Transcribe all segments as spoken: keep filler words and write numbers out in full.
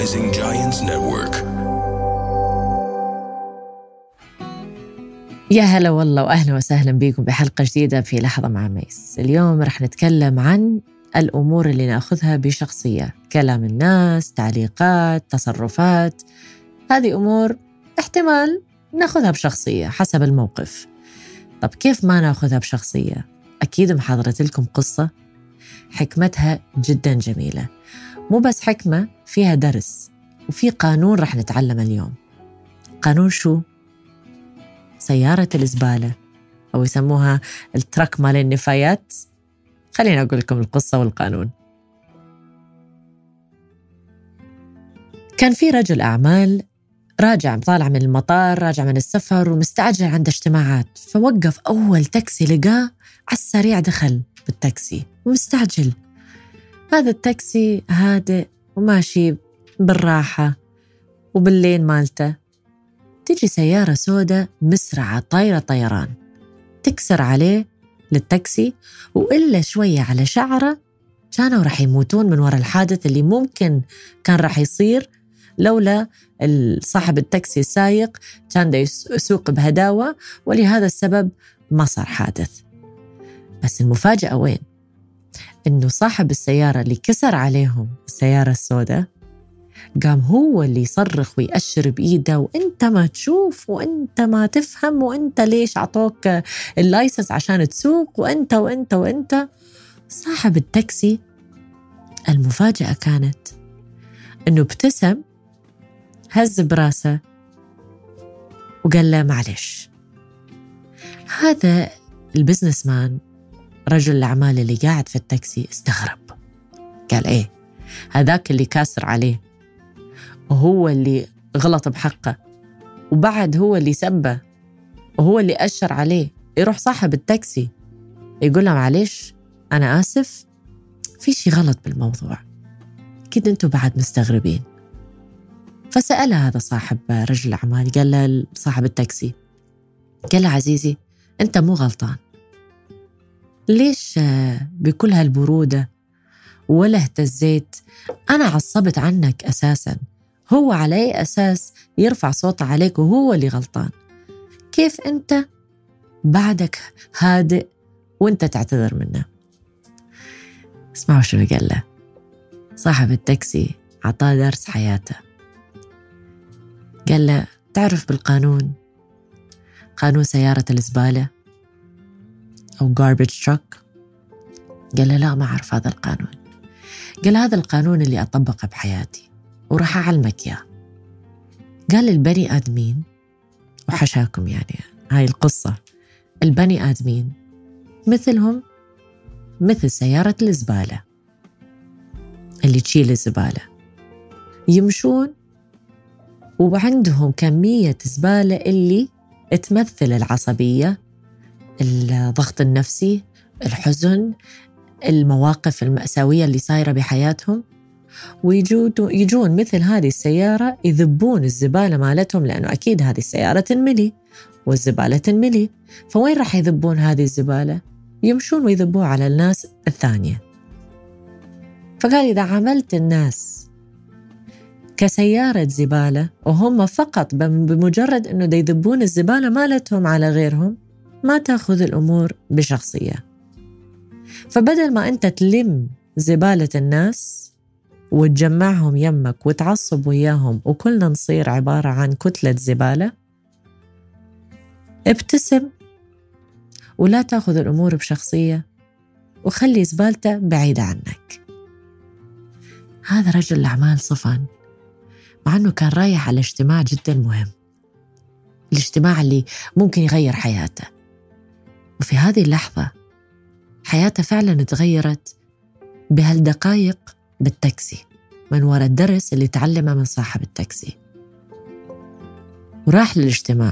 Rising Giants Network. يا هلا والله وأهلا وسهلا بكم بحلقة جديدة في لحظة مع ميس. اليوم رح نتكلم عن الأمور اللي نأخذها بشخصية، كلام الناس، تعليقات، تصرفات. هذه أمور احتمال نأخذها بشخصية حسب الموقف. طب كيف ما نأخذها بشخصية؟ أكيد محضرت لكم قصة حكمتها جدا جميلة، مو بس حكمة، فيها درس وفي قانون رح نتعلم اليوم. قانون شو؟ سيارة الزبالة، أو يسموها الترك مال النفايات. خلينا أقول لكم القصة والقانون. كان في رجل أعمال راجع طالع من المطار، راجع من السفر ومستعجل عنده اجتماعات، فوقف أول تاكسي لقاه على السريع، دخل بالتاكسي ومستعجل. هذا التاكسي هادئ وماشي بالراحة وباللين مالته، تيجي سيارة سوداء مسرعة طايرة طيران تكسر عليه للتاكسي، وإلا شوية على شعره كانوا رح يموتون من وراء الحادث اللي ممكن كان رح يصير لولا صاحب التاكسي السايق كان دا يسوق بهداوة، ولهذا السبب ما صار حادث. بس المفاجأة وين؟ إنه صاحب السيارة اللي كسر عليهم السيارة السوداء قام هو اللي يصرخ ويأشر بإيده، وإنت ما تشوف، وإنت ما تفهم، وإنت ليش عطوك اللايسنس عشان تسوق، وإنت وإنت وإنت. صاحب التاكسي المفاجأة كانت إنه ابتسم، هز براسه وقال له معلش. هذا البزنس مان رجل الأعمال اللي قاعد في التاكسي استغرب، قال إيه هذاك اللي كاسر عليه وهو اللي غلط بحقه، وبعد هو اللي سبه وهو اللي أشر عليه، يروح صاحب التاكسي يقول له معلش أنا آسف، في شي غلط بالموضوع، كده أنتوا بعد مستغربين. فسأل هذا صاحب رجل الأعمال، قال له صاحب التاكسي، قال له عزيزي أنت مو غلطان، ليش بكل هالبرودة ولا اهتزيت؟ أنا عصبت عنك أساساً، هو على أي أساس يرفع صوته عليك وهو اللي غلطان؟ كيف أنت بعدك هادئ وأنت تعتذر منه؟ اسمعوا شنو قال له صاحب التاكسي، عطاه درس حياته. قال له تعرف بالقانون، قانون سيارة الزبالة أو garbage truck؟ قال له لا ما أعرف هذا القانون. قال هذا القانون اللي أطبقه بحياتي وراح أعلمك إياه. قال البني آدمين، وحشاكم يعني هاي القصة، البني آدمين مثلهم مثل سيارة الزبالة اللي تشيل الزبالة، يمشون وعندهم كمية زبالة اللي تمثل العصبية، الضغط النفسي، الحزن، المواقف المأساوية اللي صايرة بحياتهم، ويجون يجون مثل هذه السيارة يذبون الزبالة مالتهم، لأنه أكيد هذه السيارة تنملي والزبالة تنملي، فوين راح يذبون هذه الزبالة؟ يمشون ويذبوها على الناس الثانية. فقال إذا عملت الناس كسيارة زبالة وهم فقط بمجرد أنه دا يذبون الزبالة مالتهم على غيرهم، ما تأخذ الأمور بشخصية. فبدل ما أنت تلم زبالة الناس وتجمعهم يمك وتعصب وياهم وكلنا نصير عبارة عن كتلة زبالة، ابتسم ولا تأخذ الأمور بشخصية وخلي زبالته بعيدة عنك. هذا رجل الأعمال صفن، مع أنه كان رايح على اجتماع جدا مهم، الاجتماع اللي ممكن يغير حياته، وفي هذه اللحظة حياته فعلا تغيرت بهالدقائق بالتاكسي من وراء الدرس اللي تعلمه من صاحب التاكسي. وراح للاجتماع،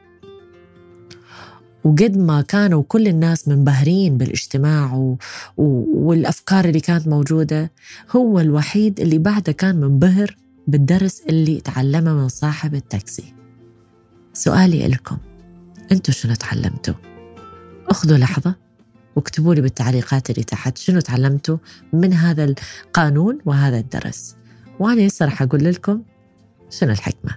وقد ما كانوا كل الناس منبهرين بالاجتماع و... و... والأفكار اللي كانت موجودة، هو الوحيد اللي بعده كان منبهر بالدرس اللي تعلمه من صاحب التاكسي. سؤالي لكم، أنتوا شنو تعلمتوا؟ أخذوا لحظة واكتبوا لي بالتعليقات اللي تحت شنو تعلمتوا من هذا القانون وهذا الدرس، وأنا هسه رح أقول لكم شنو الحكمة.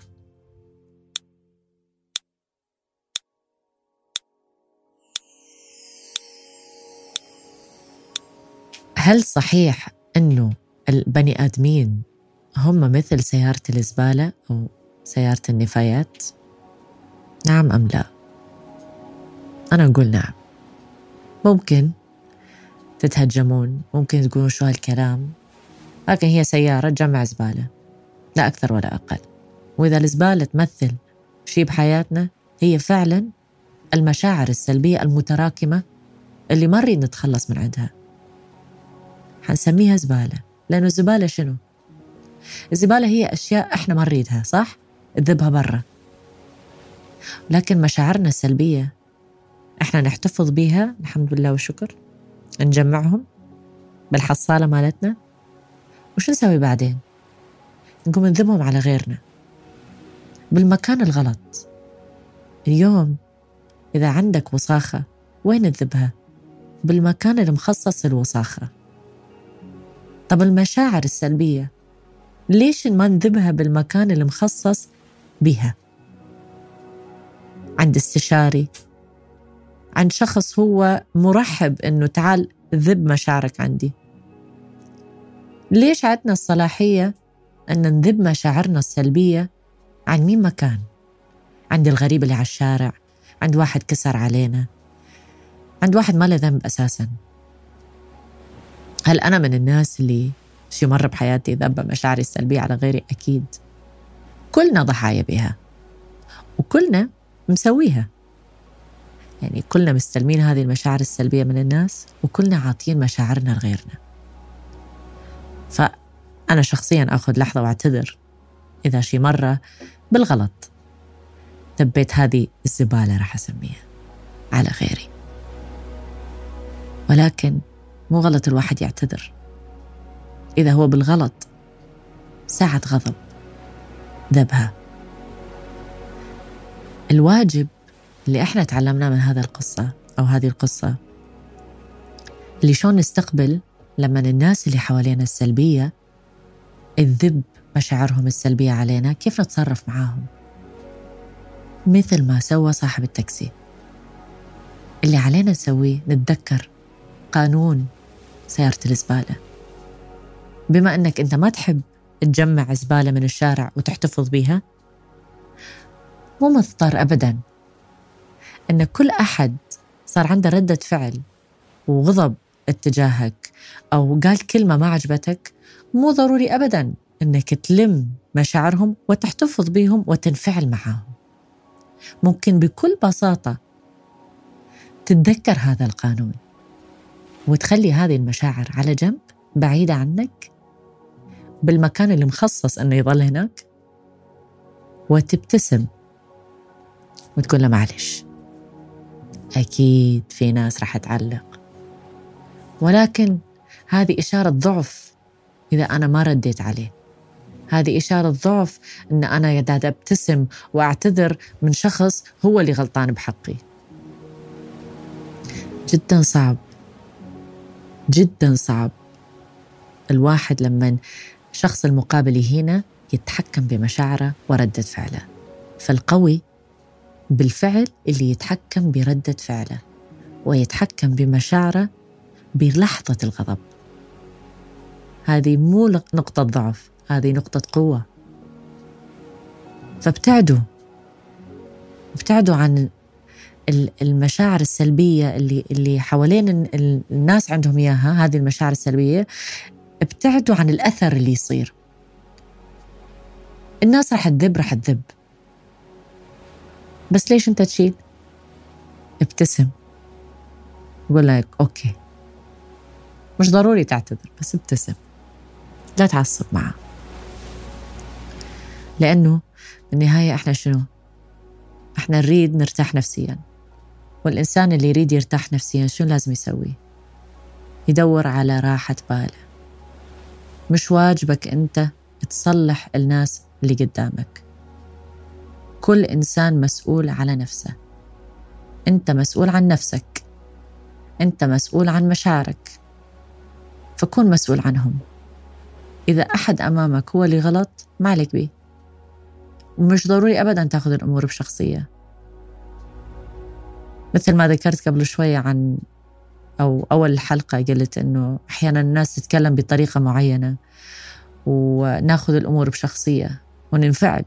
هل صحيح أنه البني آدمين هم مثل سيارة الزبالة أو سيارة النفايات؟ نعم أم لا؟ أنا أقول نعم. ممكن تتهجمون، ممكن تقولون شو هالكلام، لكن هي سيارة تجمع زبالة، لا أكثر ولا أقل. وإذا الزبالة تمثل شيء بحياتنا، هي فعلا المشاعر السلبية المتراكمة اللي ما نريد نتخلص من عندها، حنسميها زبالة. لأنه الزبالة شنو؟ الزبالة هي أشياء إحنا ما نريدها، صح؟ تذبها برا. لكن مشاعرنا السلبية إحنا نحتفظ بيها، الحمد لله والشكر، نجمعهم بالحصالة مالتنا. وش نسوي بعدين؟ نقوم نذبهم على غيرنا بالمكان الغلط. اليوم إذا عندك وساخة، وين تذبها؟ بالمكان المخصص للوساخة. طب المشاعر السلبية ليش ما نذبها بالمكان المخصص بها؟ عند استشاري، عند شخص هو مرحب إنه تعال ذب مشاعرك عندي. ليش عندنا الصلاحية أن نذب مشاعرنا السلبية عن مين مكان؟ عند الغريب اللي على الشارع، عند واحد كسر علينا، عند واحد ما له ذنب أساساً. هل أنا من الناس اللي شي مرة بحياتي ذب مشاعري السلبية على غيري؟ أكيد. كلنا ضحايا بها وكلنا مسويها، يعني كلنا مستلمين هذه المشاعر السلبية من الناس، وكلنا عاطين مشاعرنا لغيرنا. فأنا شخصياً أخذ لحظة واعتذر إذا شي مرة بالغلط دبيت هذه الزبالة رح أسميها على غيري. ولكن مو غلط الواحد يعتذر إذا هو بالغلط ساعة غضب ذبها. الواجب اللي إحنا تعلمناه من هذا القصة أو هذه القصة، اللي شون نستقبل لما الناس اللي حوالينا السلبية تذب مشاعرهم السلبية علينا، كيف نتصرف معاهم. مثل ما سوى صاحب التاكسي، اللي علينا نسويه نتذكر قانون سيارة الزبالة. بما أنك أنت ما تحب تجمع زبالة من الشارع وتحتفظ بيها، مو مضطر أبداً أن كل أحد صار عنده ردة فعل وغضب اتجاهك أو قال كلمة ما عجبتك، مو ضروري أبداً أنك تلم مشاعرهم وتحتفظ بيهم وتنفعل معهم. ممكن بكل بساطة تتذكر هذا القانون وتخلي هذه المشاعر على جنب بعيدة عنك بالمكان اللي مخصص أنه يظل هناك، وتبتسم وتقول له معلش. أكيد في ناس رح تعلق، ولكن هذه إشارة ضعف إذا أنا ما رديت عليه. هذه إشارة ضعف أن أنا قاعدة أبتسم وأعتذر من شخص هو اللي غلطان بحقي. جدا صعب، جدا صعب الواحد لما شخص المقابل هنا يتحكم بمشاعره وردة فعله. فالقوي بالفعل اللي يتحكم بردة فعله ويتحكم بمشاعره بلحظة الغضب. هذه مو نقطة ضعف، هذه نقطة قوة. فابتعدوا ابتعدوا عن المشاعر السلبية اللي اللي حوالين الناس عندهم إياها. هذه المشاعر السلبية ابتعدوا عن الأثر اللي يصير. الناس رح تذب رح تذب، بس ليش أنت تشيل؟ ابتسم وقول لك أوكي، مش ضروري تعتذر، بس ابتسم، لا تعصب معه. لأنه بالنهاية إحنا شنو؟ إحنا نريد نرتاح نفسياً، والإنسان اللي يريد يرتاح نفسياً شو لازم يسوي؟ يدور على راحة باله. مش واجبك أنت تصلح الناس اللي قدامك. كل إنسان مسؤول على نفسه. أنت مسؤول عن نفسك، أنت مسؤول عن مشاعرك، فكون مسؤول عنهم. إذا أحد أمامك هو اللي غلط ما عليك بيه، ومش ضروري أبداً تأخذ الأمور بشخصية. مثل ما ذكرت قبل شوية عن أو أول الحلقة قلت إنه أحياناً الناس تتكلم بطريقة معينة وناخذ الأمور بشخصية وننفعل.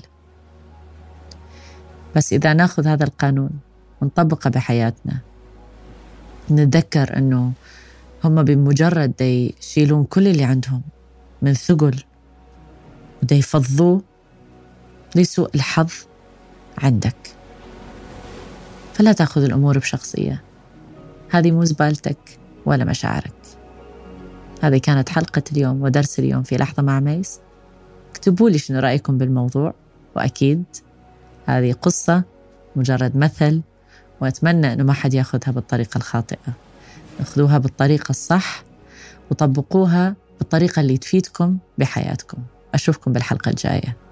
بس إذا ناخذ هذا القانون ونطبقه بحياتنا، نتذكر إنه هم بمجرد دي يشيلون كل اللي عندهم من ثقل وده يفضوه لسوء الحظ عندك. فلا تأخذ الأمور بشخصية، هذه مو زبالتك ولا مشاعرك. هذه كانت حلقة اليوم ودرس اليوم في لحظة مع ميس. اكتبوا لي شنو رأيكم بالموضوع، وأكيد هذه قصة مجرد مثل، وأتمنى أنه ما حد يأخذها بالطريقة الخاطئة. اخذوها بالطريقة الصح وطبقوها بالطريقة اللي تفيدكم بحياتكم. أشوفكم بالحلقة الجاية.